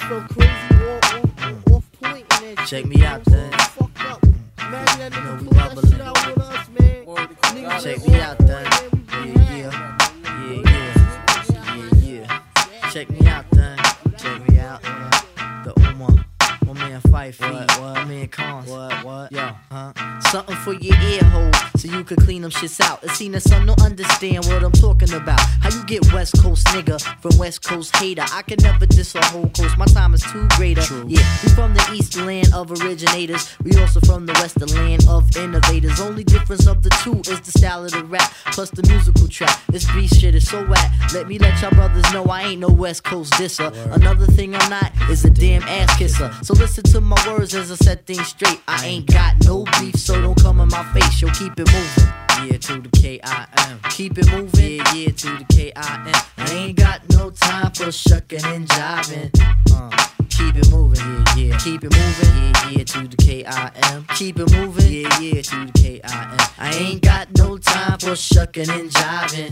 felt crazy, all off point and that Check shit, me out, then. Fucked up. Imagine that nigga we pull that bubbling. shit out with us, man. Niggas Check been me all out, then. point, man. We been Yeah. Check me out, then. Check me out. The Uma. My man Fife, my man Cons. What? Yo, something for your ear hole, so you could clean them shits out. It seen that some don't understand what I'm talking about. How you get West Coast nigga from West Coast hater? I can never diss a whole coast, my time is too greater. True. Yeah, we from the East land of originators. We also from the West, the land of innovators. Only difference of the two is the style of the rap, plus the musical track. This beat shit is so whack. Let me let y'all brothers know I ain't no West Coast disser. Another thing I'm not is a damn ass kisser. So listen to my words as I set things straight. I ain't got no beef, so don't come in my face. Yo, keep it moving. Yeah, to the K-I-M. Keep it moving. Yeah, to the K-I-M. I ain't got no time for shucking and jiving. Keep it moving. Yeah. Keep it moving. Yeah, to the K-I-M. Keep it moving. Yeah, to the K-I-M. I ain't got no time for shucking and jiving.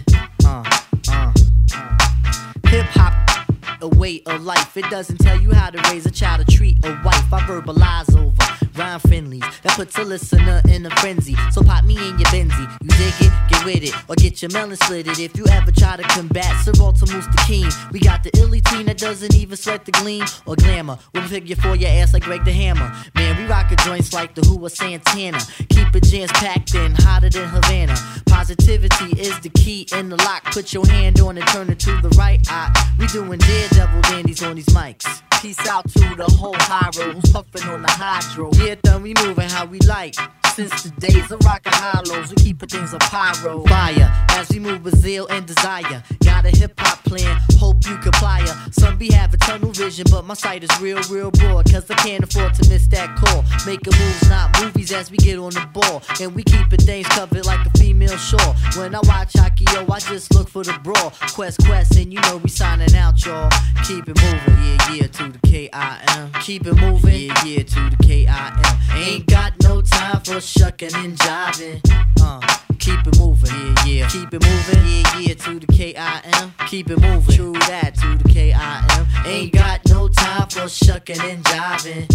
Hip hop, a way of life. It doesn't tell you how to raise a child or treat a wife. I verbalize over rhyme friendlies that puts a listener in a frenzy. So pop me in your Benzie, you dig it, get with it, or get your melon slitted. If you ever try to combat Sirota Mustaqim, we got the illy team that doesn't even sweat the gleam or glamour. We'll figure for your ass like Greg the Hammer. Man, we rockin' joints like the Who or Santana. Keep it jams packed in, hotter than Havana. Positivity is the key in the lock. Put your hand on it, turn it to the right eye. We doing daredevil dandies on these mics. Peace out to the whole high road who's puffin' on the hydro. Yeah, then we moving how we like. Since the days of rockin' hollows, we keepin' things a pyro. Fire, as we move with zeal and desire. Got a hip-hop plan, hope you comply. Some be having tunnel vision, but my sight is real broad. Cause I can't afford to miss that call. Making moves, not movies, as we get on the ball. And we keepin' things covered like a female shore. When I watch hockey, yo, I just look for the brawl. Quest, and you know we signing out, y'all. Keep it moving, yeah, to the K-I-M. Keep it moving, yeah, to the K-I-M. Ain't got no time for shucking and jiving. Keep it moving, yeah. Keep it moving, yeah, to the K-I-M. Keep it moving, true that, to the K-I-M. Ain't got no time for shucking and jiving.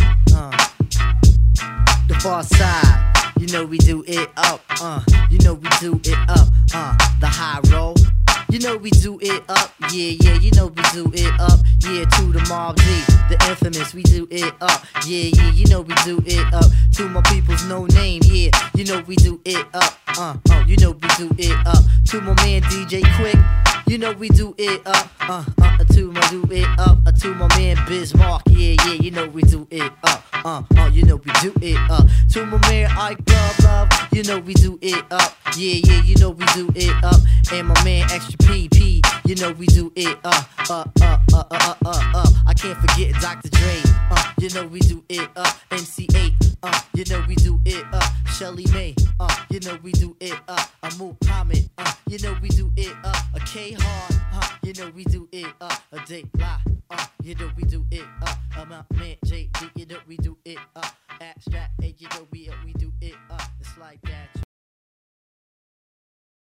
The far side, you know we do it up, you know we do it up, the high roll. You know we do it up, yeah, you know we do it up, yeah, to the Mob D, the infamous, we do it up, yeah, you know we do it up, to my people's no name, yeah, you know we do it up, you know we do it up, to my man DJ Quick, you know we do it up, to my do it up, to my man Bismarck, yeah, you know we do it up, you know we do it up, to my man Ike Love, you know we do it up, yeah, you know we do it up, and my man Extra PP, you know we do it up. I can't forget Dr. Dre, you know we do it up. MC8, you know we do it up. Shelly May, you know we do it up. Amu Hamid, you know we do it up. A K Hard, you know we do it up. A Day La, you know we do it up. My man JD, you know we do it up. Abstract, you know we do it up. It's like that.